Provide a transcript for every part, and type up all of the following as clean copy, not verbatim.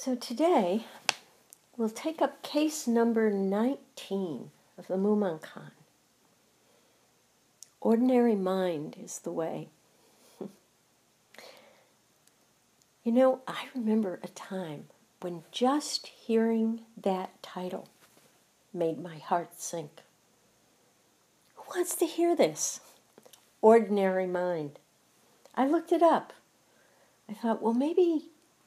So today, we'll take up case number 19 of the Mumonkan. Ordinary mind is the way. You know, I remember a time when just hearing that title made my heart sink. Who wants to hear this? Ordinary mind. I looked it up. I thought, well, maybe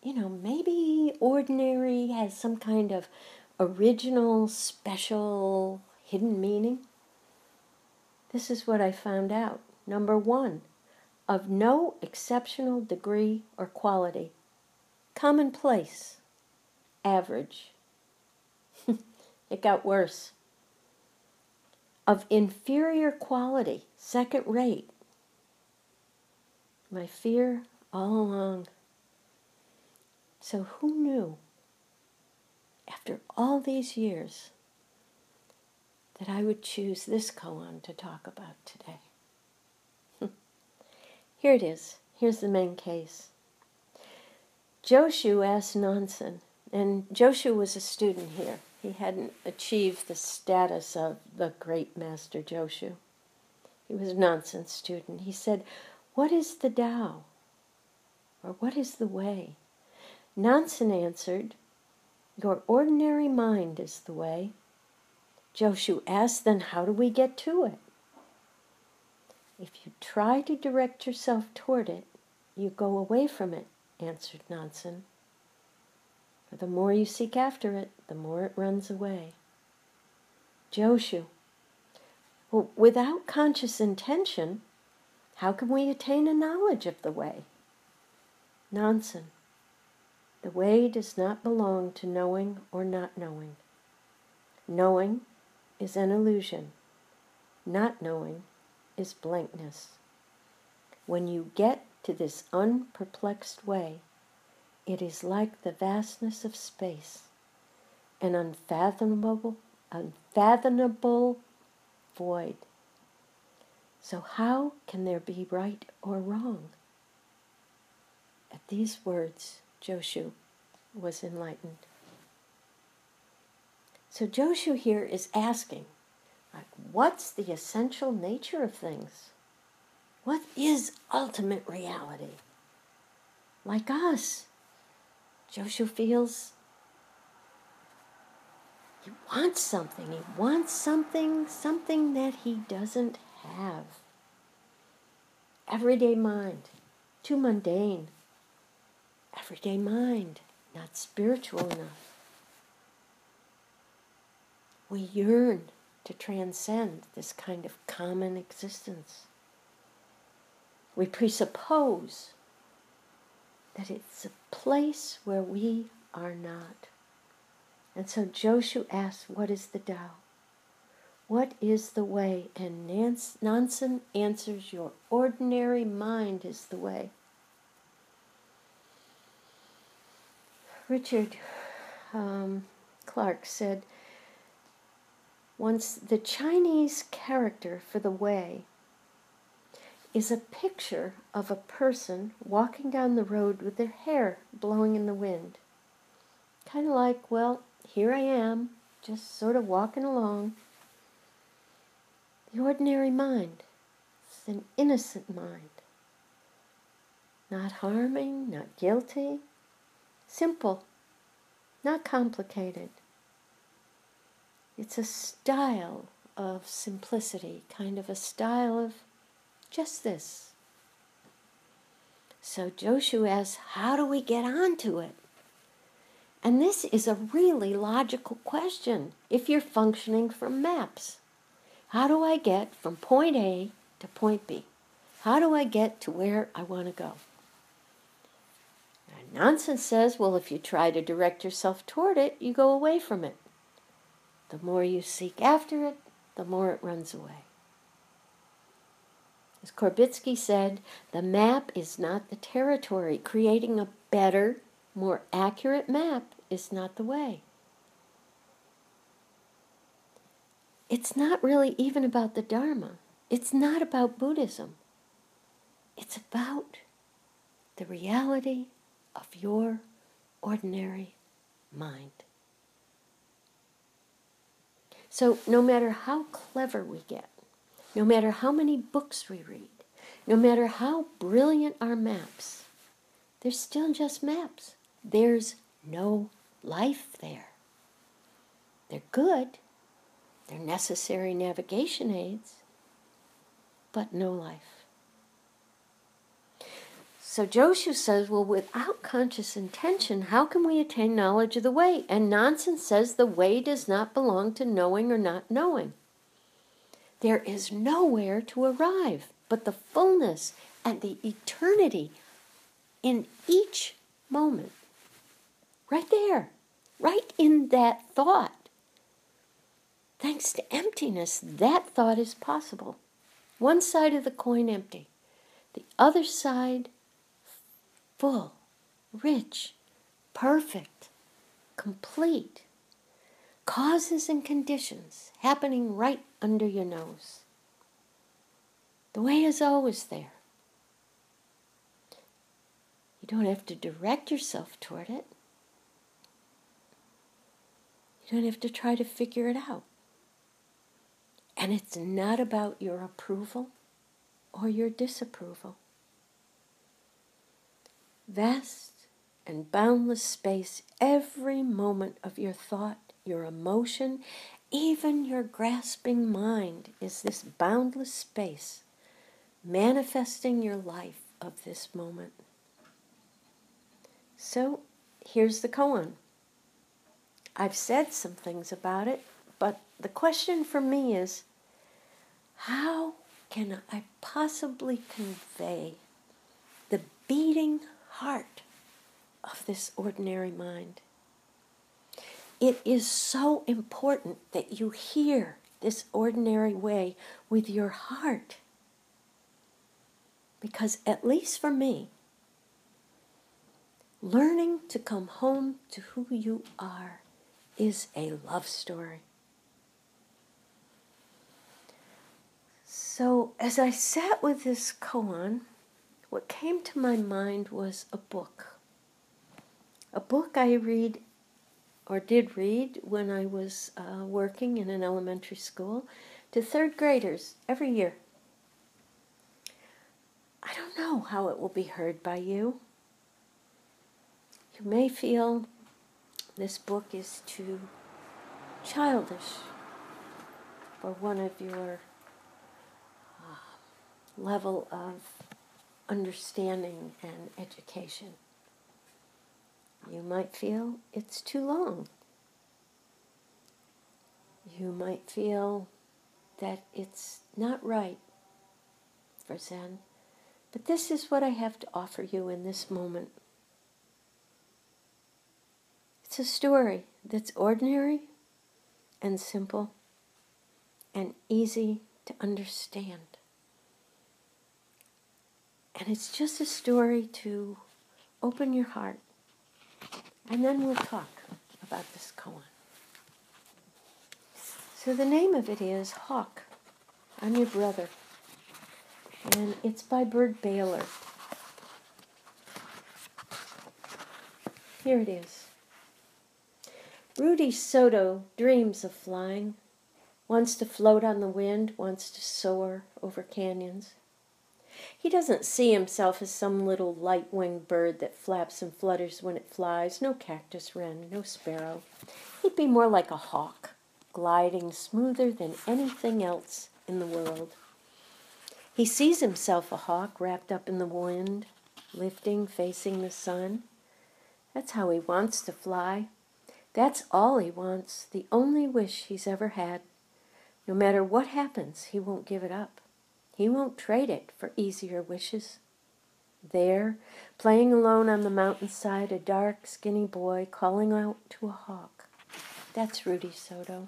ordinary has some kind of original, special, hidden meaning. This is what I found out. Number 1, of no exceptional degree or quality. Commonplace. Average. It got worse. Of inferior quality. Second rate. My fear all along. So who knew, after all these years, that I would choose this koan to talk about today? Here it is. Here's the main case. Joshu asked Nansen, and Joshu was a student here. He hadn't achieved the status of the great master Joshu. He was a Nansen's student. He said, "What is the Tao? Or what is the way?" Nansen answered, "Your ordinary mind is the way." Joshu asked, "Then how do we get to it?" "If you try to direct yourself toward it, you go away from it," answered Nansen. "For the more you seek after it, the more it runs away." Joshu, "Well, without conscious intention, how can we attain a knowledge of the way?" Nansen, "The way does not belong to knowing or not knowing. Knowing is an illusion. Not knowing is blankness. When you get to this unperplexed way, it is like the vastness of space, an unfathomable void. So how can there be right or wrong?" At these words, Joshu was enlightened. So Joshu here is asking, what's the essential nature of things? What is ultimate reality? Like us, Joshu feels he wants something. He wants something that he doesn't have. Everyday mind, too mundane. Everyday mind, not spiritual enough. We yearn to transcend this kind of common existence. We presuppose that it's a place where we are not. And so Joshu asks, what is the Tao? What is the way? And Nansen answers, your ordinary mind is the way. Richard Clark said, once, the Chinese character for the way is a picture of a person walking down the road with their hair blowing in the wind. Kind of like, well, here I am, just sort of walking along. The ordinary mind is an innocent mind. Not harming, not guilty. Simple, not complicated. It's a style of simplicity, kind of a style of just this. So Joshu asks, how do we get onto it? And this is a really logical question if you're functioning from maps. How do I get from point A to point B? How do I get to where I want to go? And Nansen says, well, if you try to direct yourself toward it, you go away from it. The more you seek after it, the more it runs away. As Korbitsky said, the map is not the territory. Creating a better, more accurate map is not the way. It's not really even about the Dharma. It's not about Buddhism. It's about the reality of your ordinary mind. So no matter how clever we get, no matter how many books we read, no matter how brilliant our maps, they're still just maps. There's no life there. They're good. They're necessary navigation aids, but no life. So Joshu says, well, without conscious intention, how can we attain knowledge of the way? And Nansen says the way does not belong to knowing or not knowing. There is nowhere to arrive but the fullness and the eternity in each moment. Right there, right in that thought. Thanks to emptiness, that thought is possible. One side of the coin empty, the other side full, rich, perfect, complete. Causes and conditions happening right under your nose. The way is always there. You don't have to direct yourself toward it. You don't have to try to figure it out. And it's not about your approval or your disapproval. Vast and boundless space, every moment of your thought, your emotion, even your grasping mind is this boundless space manifesting your life of this moment. So here's the koan. I've said some things about it, but the question for me is, how can I possibly convey the beating heart of this ordinary mind? It is so important that you hear this ordinary way with your heart. Because at least for me, learning to come home to who you are is a love story. So as I sat with this koan, what came to my mind was a book. A book I read, or did read, when I was working in an elementary school to third graders every year. I don't know how it will be heard by you. You may feel this book is too childish for one of your level of understanding and education. You might feel it's too long. You might feel that it's not right for Zen. But this is what I have to offer you in this moment. It's a story that's ordinary and simple and easy to understand. And it's just a story to open your heart. And then we'll talk about this koan. So the name of it is Hawk, I'm Your Brother. And it's by Bert Baylor. Here it is. Rudy Soto dreams of flying, wants to float on the wind, wants to soar over canyons. He doesn't see himself as some little light-winged bird that flaps and flutters when it flies, no cactus wren, no sparrow. He'd be more like a hawk, gliding smoother than anything else in the world. He sees himself a hawk wrapped up in the wind, lifting, facing the sun. That's how he wants to fly. That's all he wants, the only wish he's ever had. No matter what happens, he won't give it up. He won't trade it for easier wishes. There, playing alone on the mountainside, a dark, skinny boy calling out to a hawk. That's Rudy Soto.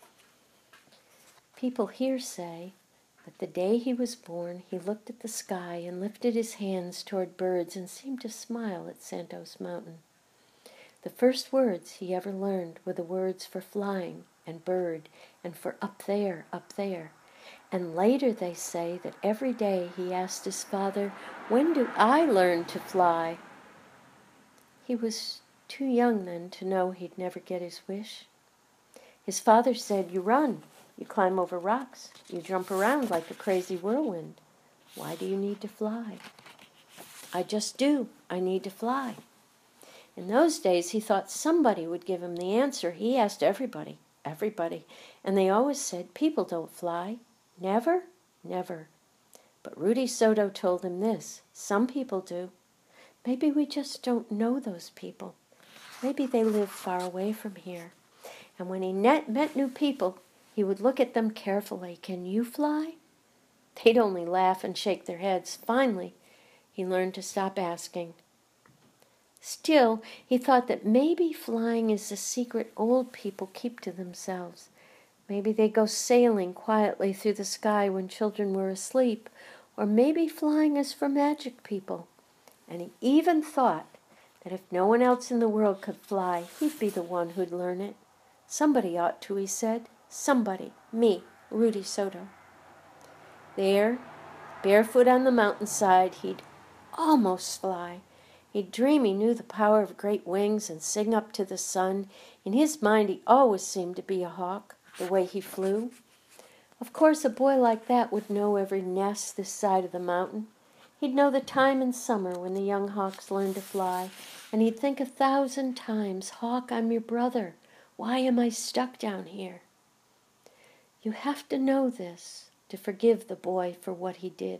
People here say that the day he was born, he looked at the sky and lifted his hands toward birds and seemed to smile at Santos Mountain. The first words he ever learned were the words for flying and bird and for up there, up there. And later they say that every day he asked his father, "When do I learn to fly?" He was too young then to know he'd never get his wish. His father said, "You run, you climb over rocks, you jump around like a crazy whirlwind. Why do you need to fly?" "I just do. I need to fly." In those days, he thought somebody would give him the answer. He asked everybody, and they always said, "People don't fly." Never? Never. But Rudy Soto told him this: some people do. Maybe we just don't know those people. Maybe they live far away from here. And when he met new people, he would look at them carefully. "Can you fly?" They'd only laugh and shake their heads. Finally, he learned to stop asking. Still, he thought that maybe flying is a secret old people keep to themselves. Maybe they go sailing quietly through the sky when children were asleep, or maybe flying is for magic people. And he even thought that if no one else in the world could fly, he'd be the one who'd learn it. Somebody ought to, he said. Somebody. Me, Rudy Soto. There, barefoot on the mountainside, he'd almost fly. He'd dream he knew the power of great wings and sing up to the sun. In his mind, he always seemed to be a hawk, the way he flew. Of course, a boy like that would know every nest this side of the mountain. He'd know the time in summer when the young hawks learn to fly, and he'd think 1,000 times, "Hawk, I'm your brother. Why am I stuck down here?" You have to know this to forgive the boy for what he did.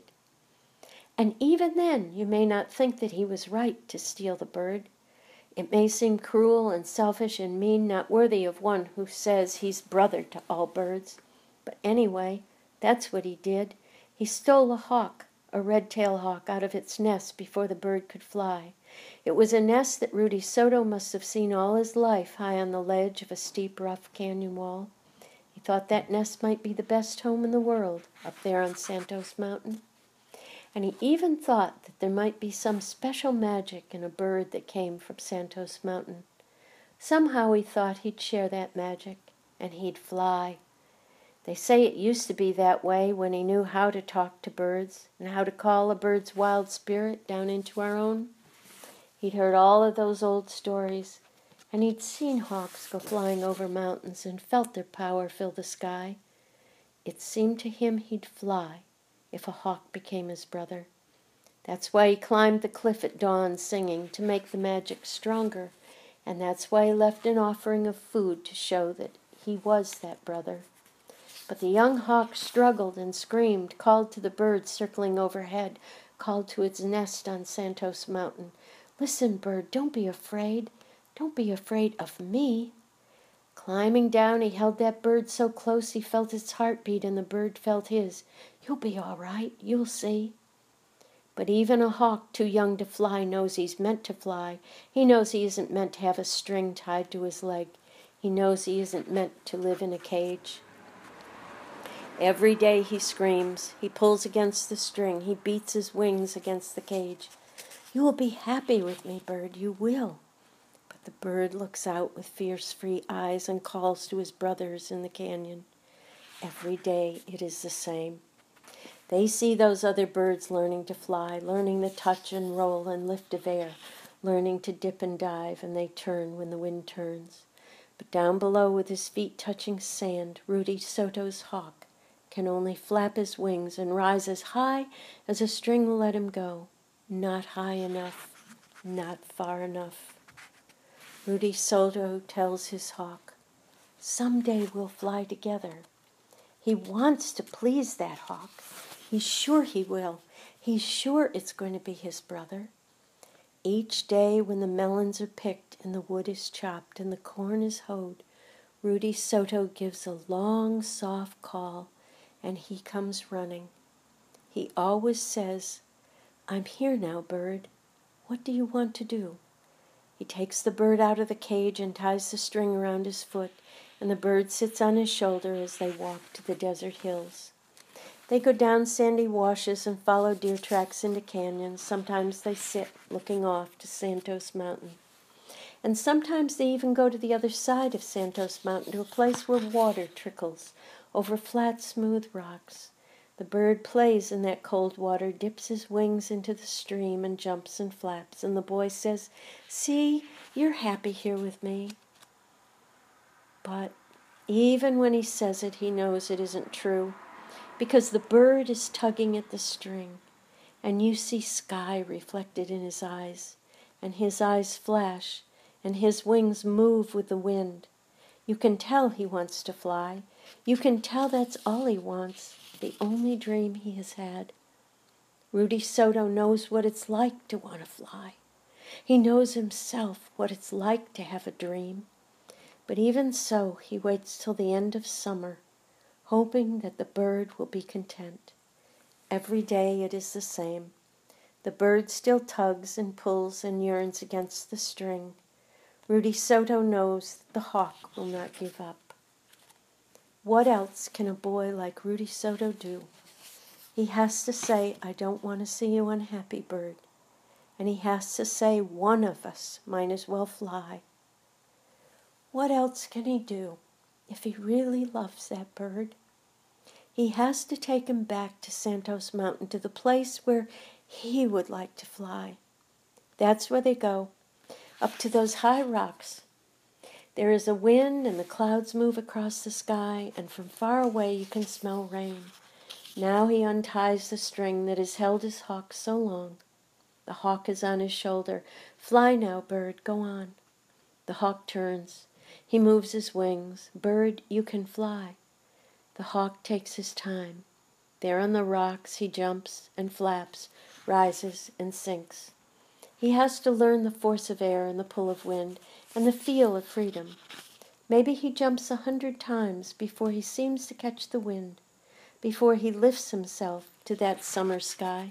And even then, you may not think that he was right to steal the bird. It may seem cruel and selfish and mean, not worthy of one who says he's brother to all birds. But anyway, that's what he did. He stole a hawk, a red-tailed hawk, out of its nest before the bird could fly. It was a nest that Rudy Soto must have seen all his life high on the ledge of a steep, rough canyon wall. He thought that nest might be the best home in the world up there on Santos Mountain. And he even thought that there might be some special magic in a bird that came from Santos Mountain. Somehow he thought he'd share that magic, and he'd fly. They say it used to be that way when he knew how to talk to birds and how to call a bird's wild spirit down into our own. He'd heard all of those old stories, and he'd seen hawks go flying over mountains and felt their power fill the sky. It seemed to him he'd fly if a hawk became his brother. That's why he climbed the cliff at dawn singing, to make the magic stronger, and that's why he left an offering of food to show that he was that brother. But the young hawk struggled and screamed, called to the bird circling overhead, called to its nest on Santos Mountain. "Listen, bird, don't be afraid. Don't be afraid of me." Climbing down, he held that bird so close he felt its heartbeat, and the bird felt his. "You'll be all right. You'll see." But even a hawk too young to fly knows he's meant to fly. He knows he isn't meant to have a string tied to his leg. He knows he isn't meant to live in a cage. Every day he screams. He pulls against the string. He beats his wings against the cage. "You will be happy with me, bird. You will." But the bird looks out with fierce, free eyes and calls to his brothers in the canyon. Every day it is the same. They see those other birds learning to fly, learning to touch and roll and lift of air, learning to dip and dive, and they turn when the wind turns. But down below, with his feet touching sand, Rudy Soto's hawk can only flap his wings and rise as high as a string will let him go. Not high enough, not far enough. Rudy Soto tells his hawk, "Someday we'll fly together." He wants to please that hawk. He's sure he will. He's sure it's going to be his brother. Each day when the melons are picked and the wood is chopped and the corn is hoed, Rudy Soto gives a long, soft call, and he comes running. He always says, "I'm here now, bird. What do you want to do?" He takes the bird out of the cage and ties the string around his foot, and the bird sits on his shoulder as they walk to the desert hills. They go down sandy washes and follow deer tracks into canyons. Sometimes they sit looking off to Santos Mountain. And sometimes they even go to the other side of Santos Mountain, to a place where water trickles over flat, smooth rocks. The bird plays in that cold water, dips his wings into the stream and jumps and flaps, and the boy says, "See, You're happy here with me. But even when he says it, he knows it isn't true, because the bird is tugging at the string, and you see sky reflected in his eyes, and his eyes flash, and his wings move with the wind. You can tell he wants to fly. You can tell that's all he wants, the only dream he has had. Rudy Soto knows what it's like to want to fly. He knows himself what it's like to have a dream. But even so, he waits till the end of summer, hoping that the bird will be content. Every day it is the same. The bird still tugs and pulls and yearns against the string. Rudy Soto knows that the hawk will not give up. What else can a boy like Rudy Soto do? He has to say, I don't want to see you unhappy, bird. And he has to say, one of us might as well fly. What else can he do if he really loves that bird? He has to take him back to Santos Mountain, to the place where he would like to fly. That's where they go, up to those high rocks. There is a wind and the clouds move across the sky, and from far away you can smell rain. Now he unties the string that has held his hawk so long. The hawk is on his shoulder. Fly now, bird, go on. The hawk turns. He moves his wings. Bird, you can fly. The hawk takes his time. There on the rocks he jumps and flaps, rises and sinks. He has to learn the force of air and the pull of wind and the feel of freedom. Maybe he jumps 100 times before he seems to catch the wind, before he lifts himself to that summer sky.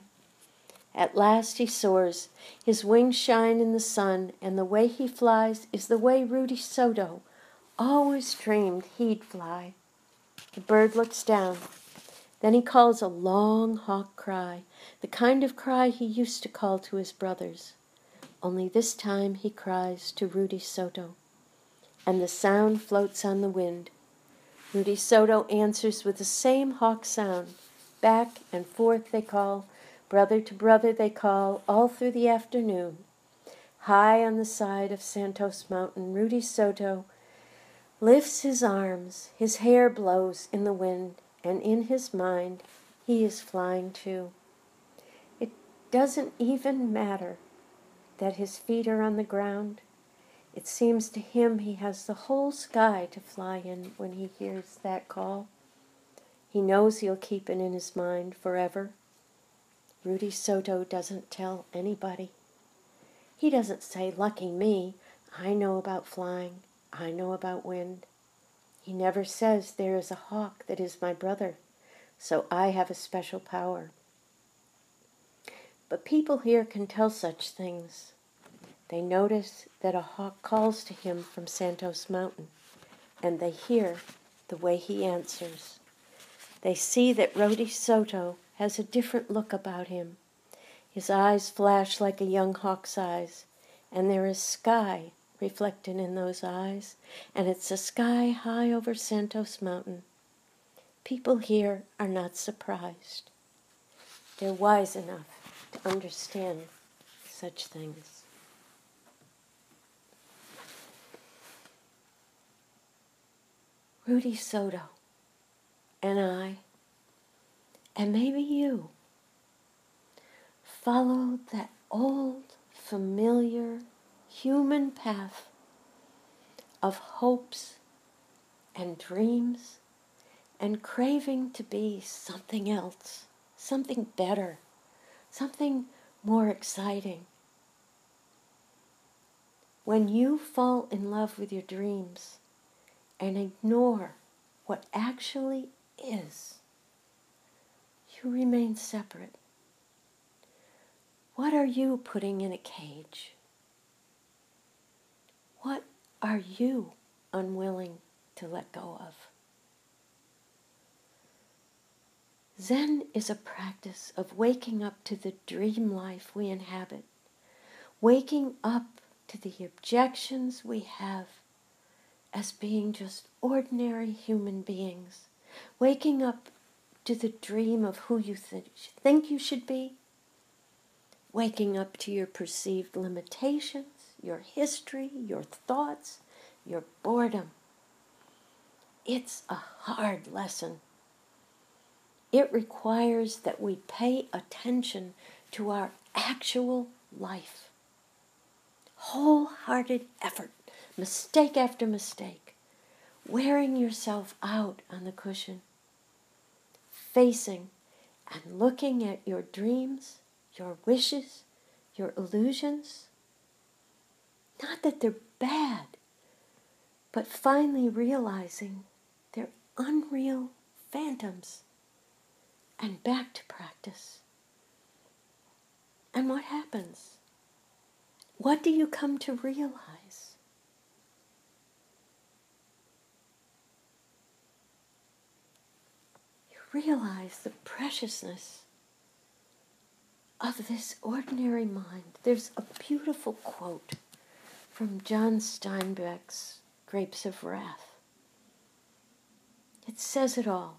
At last he soars. His wings shine in the sun, and the way he flies is the way Rudy Soto always dreamed he'd fly. The bird looks down. Then he calls a long hawk cry, the kind of cry he used to call to his brothers. Only this time he cries to Rudy Soto, and the sound floats on the wind. Rudy Soto answers with the same hawk sound. Back and forth they call, brother to brother they call, all through the afternoon. High on the side of Santos Mountain, Rudy Soto lifts his arms, his hair blows in the wind, and in his mind he is flying too. It doesn't even matter that his feet are on the ground. It seems to him he has the whole sky to fly in when he hears that call. He knows he'll keep it in his mind forever. Rudy Soto doesn't tell anybody. He doesn't say, lucky me, I know about flying, I know about wind. He never says, there is a hawk that is my brother, so I have a special power. But people here can tell such things. They notice that a hawk calls to him from Santos Mountain, and they hear the way he answers. They see that Rudy Soto has a different look about him. His eyes flash like a young hawk's eyes, and there is sky reflected in those eyes, and it's a sky high over Santos Mountain. People here are not surprised. They're wise enough to understand such things. Rudy Soto and I, and maybe you, followed that old, familiar, human path of hopes and dreams and craving to be something else, something better, something more exciting. When you fall in love with your dreams and ignore what actually is, you remain separate. What are you putting in a cage? What are you unwilling to let go of? Zen is a practice of waking up to the dream life we inhabit, waking up to the objections we have as being just ordinary human beings, waking up to the dream of who you think you should be, waking up to your perceived limitations, your history, your thoughts, your boredom. It's a hard lesson. It requires that we pay attention to our actual life. Wholehearted effort, mistake after mistake, wearing yourself out on the cushion, facing and looking at your dreams, your wishes, your illusions. Not that they're bad, but finally realizing they're unreal phantoms. And back to practice. And what happens? What do you come to realize? You realize the preciousness of this ordinary mind. There's a beautiful quote from John Steinbeck's Grapes of Wrath. It says it all.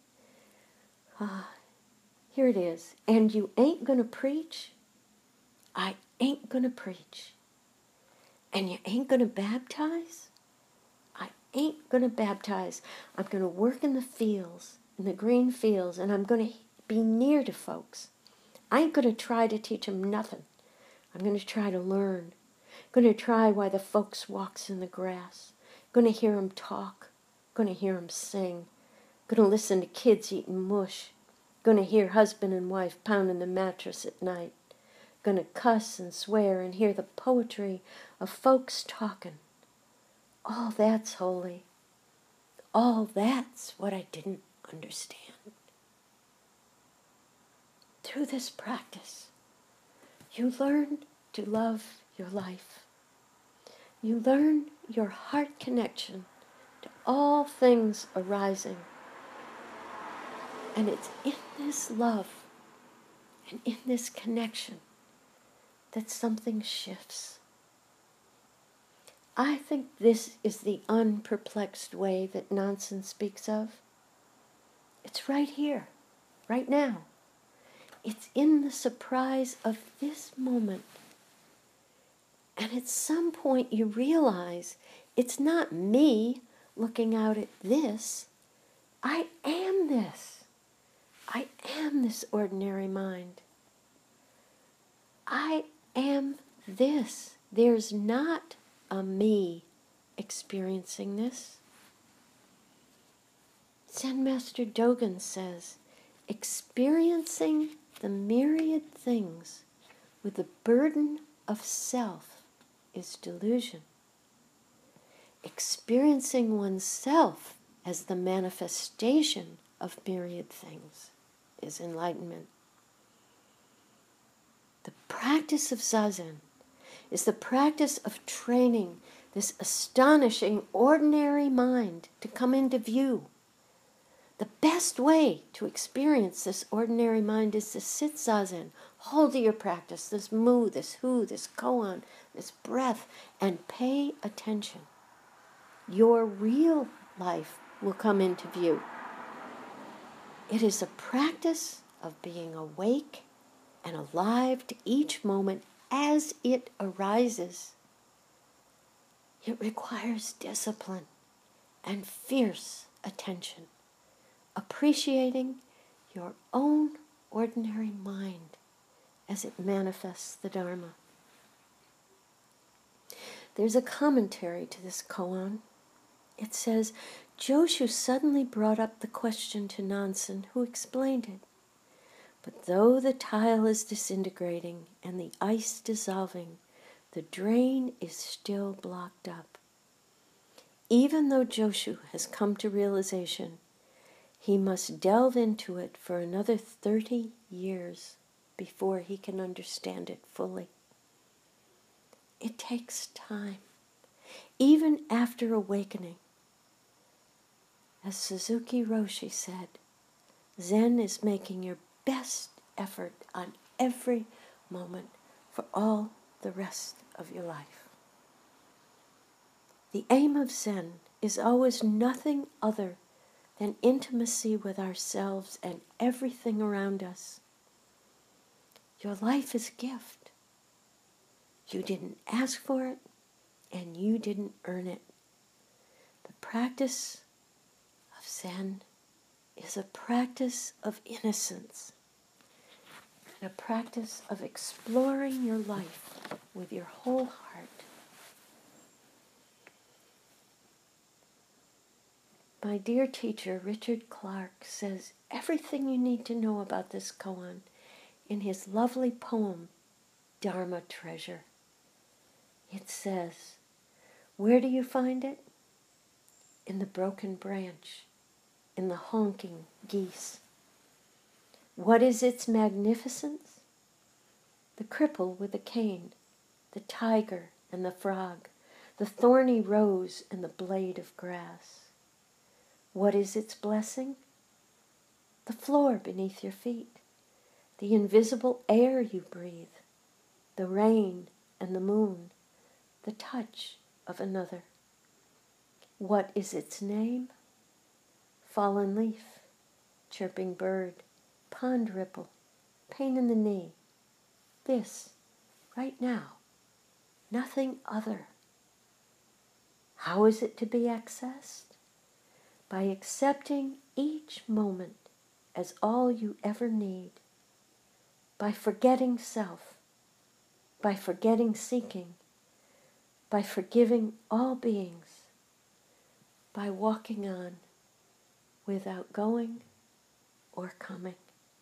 Here it is. And you ain't going to preach? I ain't going to preach. And you ain't going to baptize? I ain't going to baptize. I'm going to work in the fields, in the green fields, and I'm going to be near to folks. I ain't going to try to teach them nothing. I'm going to try to learn. I'm going to try why the folks walks in the grass. I'm going to hear them talk. I'm going to hear them sing. I'm going to listen to kids eating mush. I'm going to hear husband and wife pounding the mattress at night. I'm going to cuss and swear and hear the poetry of folks talking. All that's holy. All that's what I didn't understand. Through this practice, you learn to love your life. You learn your heart connection to all things arising. And it's in this love and in this connection that something shifts. I think this is the unperplexed way that Nansen speaks of. It's right here, right now. It's in the surprise of this moment. And at some point you realize it's not me looking out at this. I am this. I am this ordinary mind. I am this. There's not a me experiencing this. Zen Master Dogen says, experiencing the myriad things with the burden of self is delusion. Experiencing oneself as the manifestation of myriad things is enlightenment. The practice of Zazen is the practice of training this astonishing, ordinary mind to come into view. The best way to experience this ordinary mind is to sit Zazen, hold to your practice, this mu, this hu, this koan, this breath, and pay attention. Your real life will come into view. It is a practice of being awake and alive to each moment as it arises. It requires discipline and fierce attention, appreciating your own ordinary mind as it manifests the Dharma. There's a commentary to this koan. It says, Joshu suddenly brought up the question to Nansen, who explained it. But though the tile is disintegrating and the ice dissolving, the drain is still blocked up. Even though Joshu has come to realization, he must delve into it for another 30 years before he can understand it fully. It takes time, even after awakening. As Suzuki Roshi said, Zen is making your best effort on every moment for all the rest of your life. The aim of Zen is always nothing other than intimacy with ourselves and everything around us. Your life is a gift. You didn't ask for it, and you didn't earn it. The practice of Zen is a practice of innocence, and a practice of exploring your life with your whole heart. My dear teacher, Richard Clark, says everything you need to know about this koan in his lovely poem, Dharma Treasure. It says, where do you find it? In the broken branch, in the honking geese. What is its magnificence? The cripple with the cane, the tiger and the frog, the thorny rose and the blade of grass. What is its blessing? The floor beneath your feet, the invisible air you breathe, the rain and the moon, the touch of another. What is its name? Fallen leaf, chirping bird, pond ripple, pain in the knee. This, right now, nothing other. How is it to be accessed? By accepting each moment as all you ever need, by forgetting self, by forgetting seeking, by forgiving all beings, by walking on without going or coming.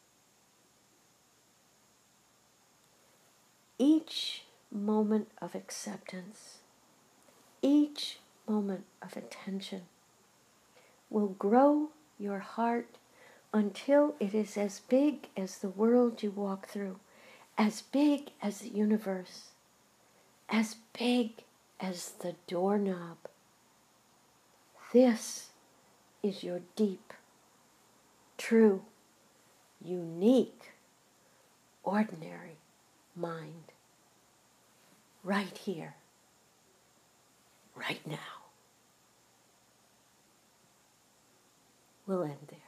Each moment of acceptance, each moment of attention will grow your heart until it is as big as the world you walk through, as big as the universe, as big as the doorknob. This is your deep, true, unique, ordinary mind. Right here, right now. We'll end there.